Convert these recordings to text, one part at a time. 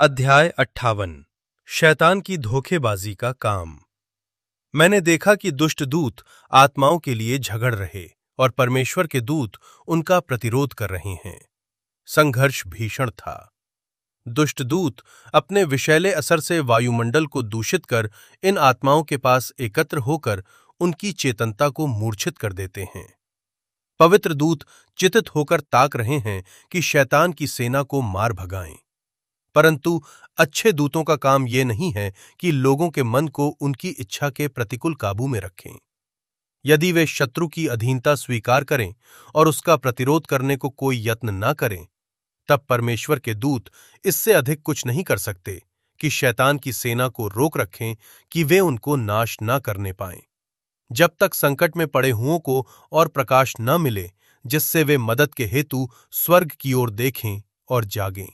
अध्याय 58 शैतान की धोखेबाजी का काम। मैंने देखा कि दुष्ट दूत आत्माओं के लिए झगड़ रहे और परमेश्वर के दूत उनका प्रतिरोध कर रहे हैं। संघर्ष भीषण था। दुष्ट दूत अपने विषैले असर से वायुमंडल को दूषित कर इन आत्माओं के पास एकत्र होकर उनकी चेतनता को मूर्छित कर देते हैं। पवित्र दूत चितित होकर ताक रहे हैं कि शैतान की सेना को मार भगाएं। परंतु अच्छे दूतों का काम यह नहीं है कि लोगों के मन को उनकी इच्छा के प्रतिकूल काबू में रखें। यदि वे शत्रु की अधीनता स्वीकार करें और उसका प्रतिरोध करने को कोई यत्न न करें, तब परमेश्वर के दूत इससे अधिक कुछ नहीं कर सकते कि शैतान की सेना को रोक रखें कि वे उनको नाश न करने पाएं, जब तक संकट में पड़े हुओं को और प्रकाश न मिले जिससे वे मदद के हेतु स्वर्ग की ओर देखें और जागें।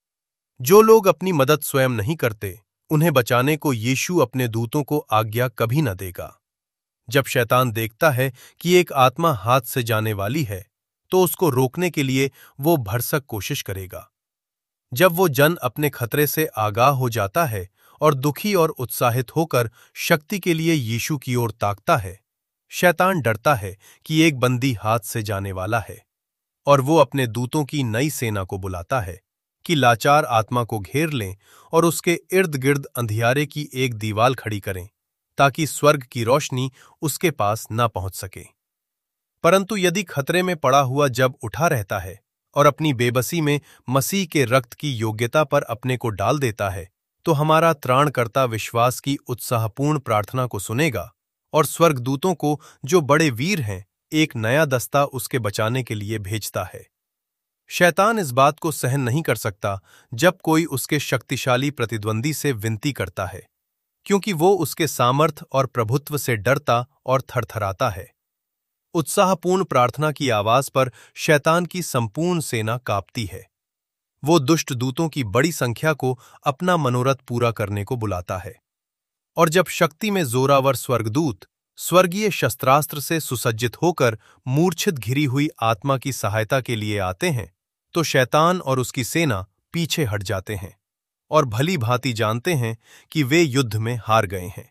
जो लोग अपनी मदद स्वयं नहीं करते, उन्हें बचाने को यीशु अपने दूतों को आज्ञा कभी न देगा। जब शैतान देखता है कि एक आत्मा हाथ से जाने वाली है, तो उसको रोकने के लिए वो भरसक कोशिश करेगा। जब वो जन अपने खतरे से आगाह हो जाता है और दुखी और उत्साहित होकर शक्ति के लिए यीशु की ओर ताकता है, शैतान डरता है कि एक बंदी हाथ से जाने वाला है, और वो अपने दूतों की नई सेना को बुलाता है कि लाचार आत्मा को घेर लें और उसके इर्द गिर्द अंधियारे की एक दीवाल खड़ी करें, ताकि स्वर्ग की रोशनी उसके पास न पहुंच सके। परंतु यदि खतरे में पड़ा हुआ जब उठा रहता है और अपनी बेबसी में मसीह के रक्त की योग्यता पर अपने को डाल देता है, तो हमारा त्राणकर्ता विश्वास की उत्साहपूर्ण प्रार्थना को सुनेगा और स्वर्गदूतों को, जो बड़े वीर हैं, एक नया दस्ता उसके बचाने के लिए भेजता है। शैतान इस बात को सहन नहीं कर सकता जब कोई उसके शक्तिशाली प्रतिद्वंदी से विनती करता है, क्योंकि वो उसके सामर्थ्य और प्रभुत्व से डरता और थरथराता है। उत्साहपूर्ण प्रार्थना की आवाज पर शैतान की संपूर्ण सेना कांपती है। वो दुष्ट दूतों की बड़ी संख्या को अपना मनोरथ पूरा करने को बुलाता है, और जब शक्ति में जोरावर स्वर्गदूत स्वर्गीय शस्त्रास्त्र से सुसज्जित होकर मूर्छित घिरी हुई आत्मा की सहायता के लिए आते हैं, तो शैतान और उसकी सेना पीछे हट जाते हैं और भली भांति जानते हैं कि वे युद्ध में हार गए हैं।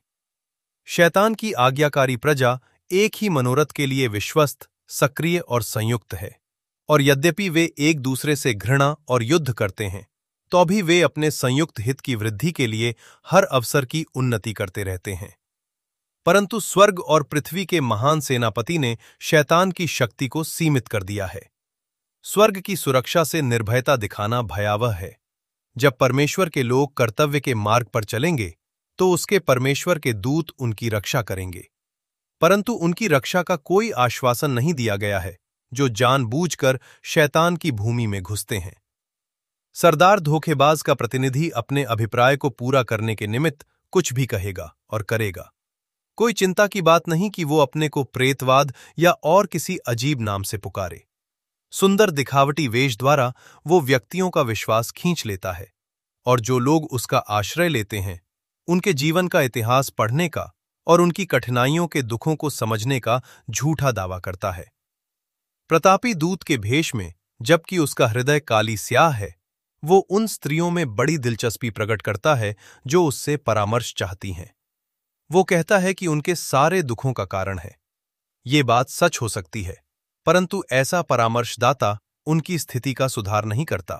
शैतान की आज्ञाकारी प्रजा एक ही मनोरथ के लिए विश्वस्त, सक्रिय और संयुक्त है, और यद्यपि वे एक दूसरे से घृणा और युद्ध करते हैं, तो भी वे अपने संयुक्त हित की वृद्धि के लिए हर अवसर की उन्नति करते रहते हैं। परंतु स्वर्ग और पृथ्वी के महान सेनापति ने शैतान की शक्ति को सीमित कर दिया है। स्वर्ग की सुरक्षा से निर्भयता दिखाना भयावह है। जब परमेश्वर के लोग कर्तव्य के मार्ग पर चलेंगे, तो उसके परमेश्वर के दूत उनकी रक्षा करेंगे। परंतु उनकी रक्षा का कोई आश्वासन नहीं दिया गया है जो जानबूझकर शैतान की भूमि में घुसते हैं। सरदार धोखेबाज का प्रतिनिधि अपने अभिप्राय को पूरा करने के निमित्त कुछ भी कहेगा और करेगा। कोई चिंता की बात नहीं कि वो अपने को प्रेतवाद या और किसी अजीब नाम से पुकारे। सुंदर दिखावटी वेश द्वारा वो व्यक्तियों का विश्वास खींच लेता है, और जो लोग उसका आश्रय लेते हैं, उनके जीवन का इतिहास पढ़ने का और उनकी कठिनाइयों के दुखों को समझने का झूठा दावा करता है। प्रतापी दूत के भेष में, जबकि उसका हृदय काली स्याह है, वो उन स्त्रियों में बड़ी दिलचस्पी प्रकट करता है जो उससे परामर्श चाहती हैं। वो कहता है कि उनके सारे दुखों का कारण है। ये बात सच हो सकती है, परंतु ऐसा परामर्शदाता उनकी स्थिति का सुधार नहीं करता।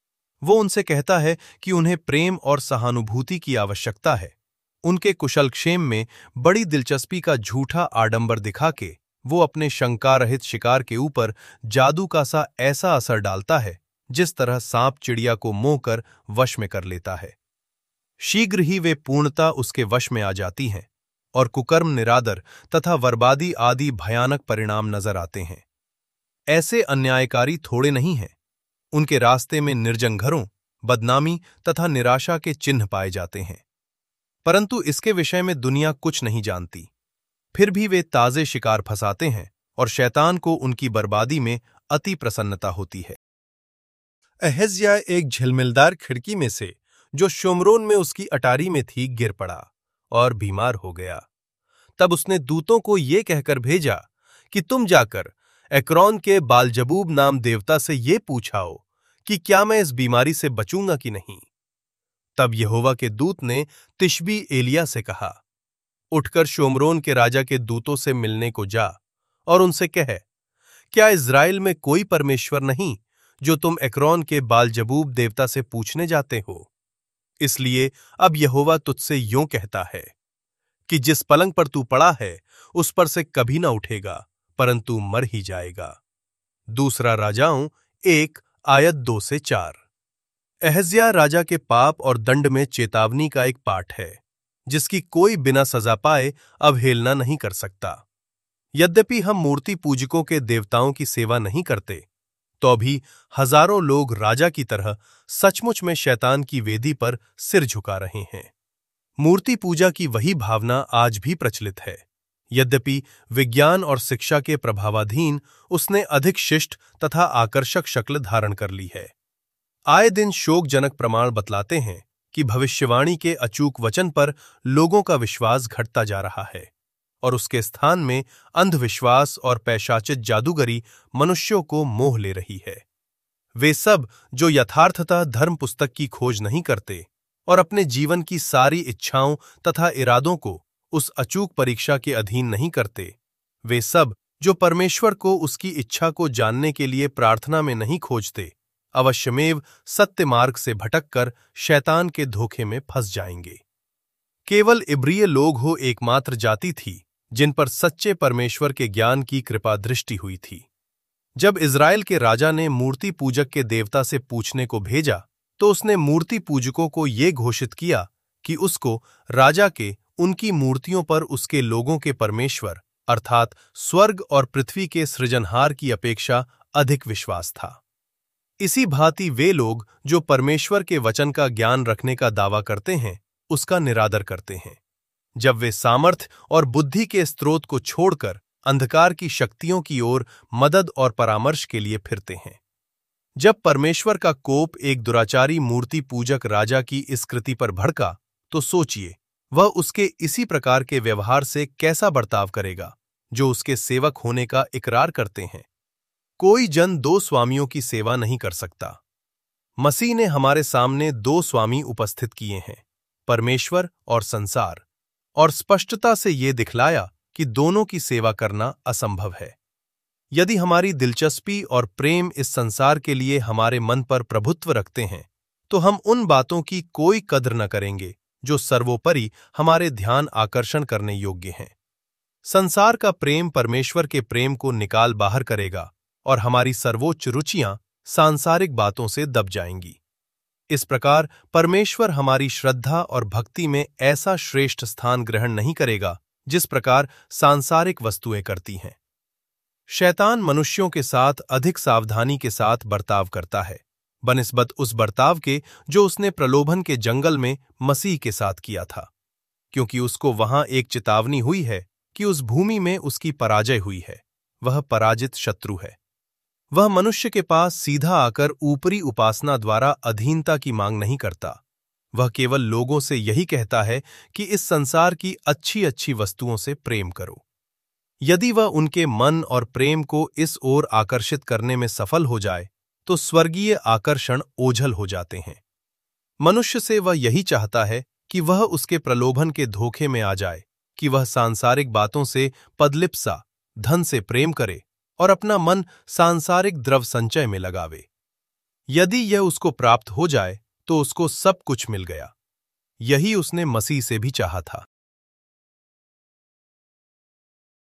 वो उनसे कहता है कि उन्हें प्रेम और सहानुभूति की आवश्यकता है। उनके कुशलक्षेम में बड़ी दिलचस्पी का झूठा आडंबर दिखा के वो अपने शंकारहित शिकार के ऊपर जादू का सा ऐसा असर डालता है जिस तरह सांप चिड़िया को मोह कर वश में कर लेता है। शीघ्र ही वे पूर्णता उसके वश में आ जाती हैं, और कुकर्म, निरादर तथा बर्बादी आदि भयानक परिणाम नजर आते हैं। ऐसे अन्यायकारी थोड़े नहीं हैं। उनके रास्ते में निर्जन घरों, बदनामी तथा निराशा के चिन्ह पाए जाते हैं। परंतु इसके विषय में दुनिया कुछ नहीं जानती। फिर भी वे ताजे शिकार फंसाते हैं, और शैतान को उनकी बर्बादी में अति प्रसन्नता होती है। अहज्या एक झिलमिलदार खिड़की में से, जो शोमरोन में उसकी अटारी में थी, गिर पड़ा और बीमार हो गया। तब उसने दूतों को ये कहकर भेजा कि तुम जाकर एक्रोन के बालजबूब नाम देवता से ये पूछाओ कि क्या मैं इस बीमारी से बचूंगा कि नहीं। तब यहोवा के दूत ने तिशबी एलिया से कहा, उठकर शोमरोन के राजा के दूतों से मिलने को जा और उनसे कह, क्या इज़राइल में कोई परमेश्वर नहीं जो तुम एक्रोन के बालजबूब देवता से पूछने जाते हो? इसलिए अब यहोवा तुझसे यूं कहता है कि जिस पलंग पर तू पड़ा है उस पर से कभी ना उठेगा, परंतु मर ही जाएगा। दूसरा राजाओं 1:2-4। अहज्याह राजा के पाप और दंड में चेतावनी का एक पाठ है, जिसकी कोई बिना सजा पाए अवहेलना नहीं कर सकता। यद्यपि हम मूर्ति पूजकों के देवताओं की सेवा नहीं करते, तो भी हजारों लोग राजा की तरह सचमुच में शैतान की वेदी पर सिर झुका रहे हैं। मूर्ति पूजा की वही भावना आज भी प्रचलित है, यद्यपि विज्ञान और शिक्षा के प्रभावाधीन उसने अधिक शिष्ट तथा आकर्षक शक्ल धारण कर ली है। आए दिन शोकजनक प्रमाण बतलाते हैं कि भविष्यवाणी के अचूक वचन पर लोगों का विश्वास घटता जा रहा है और उसके स्थान में अंधविश्वास और पैशाचित जादूगरी मनुष्यों को मोह ले रही है। वे सब जो यथार्थतः धर्म पुस्तक की खोज नहीं करते और अपने जीवन की सारी इच्छाओं तथा इरादों को उस अचूक परीक्षा के अधीन नहीं करते, वे सब जो परमेश्वर को उसकी इच्छा को जानने के लिए प्रार्थना में नहीं खोजते, अवश्यमेव सत्य मार्ग से भटककर शैतान के धोखे में फंस जाएंगे। केवल इब्रिय लोग हो एकमात्र जाति थी जिन पर सच्चे परमेश्वर के ज्ञान की कृपा दृष्टि हुई थी। जब इज़राइल के राजा ने मूर्ति पूजक के देवता से पूछने को भेजा, तो उसने मूर्ति पूजकों को ये घोषित किया कि उसको राजा के उनकी मूर्तियों पर उसके लोगों के परमेश्वर अर्थात स्वर्ग और पृथ्वी के सृजनहार की अपेक्षा अधिक विश्वास था। इसी भांति वे लोग जो परमेश्वर के वचन का ज्ञान रखने का दावा करते हैं, उसका निरादर करते हैं। जब वे सामर्थ्य और बुद्धि के स्रोत को छोड़कर अंधकार की शक्तियों की ओर मदद और परामर्श के लिए फिरते हैं। जब परमेश्वर का कोप एक दुराचारी मूर्ति पूजक राजा की इस कृति पर भड़का, तो सोचिए वह उसके इसी प्रकार के व्यवहार से कैसा बर्ताव करेगा जो उसके सेवक होने का इकरार करते हैं। कोई जन दो स्वामियों की सेवा नहीं कर सकता। मसीह ने हमारे सामने दो स्वामी उपस्थित किए हैं, परमेश्वर और संसार, और स्पष्टता से ये दिखलाया कि दोनों की सेवा करना असंभव है। यदि हमारी दिलचस्पी और प्रेम इस संसार के लिए हमारे मन पर प्रभुत्व रखते हैं, तो हम उन बातों की कोई कद्र न करेंगे जो सर्वोपरि हमारे ध्यान आकर्षण करने योग्य हैं। संसार का प्रेम परमेश्वर के प्रेम को निकाल बाहर करेगा और हमारी सर्वोच्च रुचियां सांसारिक बातों से दब जाएंगी। इस प्रकार परमेश्वर हमारी श्रद्धा और भक्ति में ऐसा श्रेष्ठ स्थान ग्रहण नहीं करेगा जिस प्रकार सांसारिक वस्तुएं करती हैं। शैतान मनुष्यों के साथ अधिक सावधानी के साथ बर्ताव करता है बनिस्बत उस बर्ताव के जो उसने प्रलोभन के जंगल में मसीह के साथ किया था, क्योंकि उसको वहां एक चेतावनी हुई है कि उस भूमि में उसकी पराजय हुई है। वह पराजित शत्रु है। वह मनुष्य के पास सीधा आकर ऊपरी उपासना द्वारा अधीनता की मांग नहीं करता। वह केवल लोगों से यही कहता है कि इस संसार की अच्छी अच्छी वस्तुओं से प्रेम करो। यदि वह उनके मन और प्रेम को इस ओर आकर्षित करने में सफल हो जाए, तो स्वर्गीय आकर्षण ओझल हो जाते हैं। मनुष्य से वह यही चाहता है कि वह उसके प्रलोभन के धोखे में आ जाए, कि वह सांसारिक बातों से पदलिप्सा, धन से प्रेम करे और अपना मन सांसारिक द्रव संचय में लगावे। यदि यह उसको प्राप्त हो जाए तो उसको सब कुछ मिल गया। यही उसने मसीह से भी चाहा था।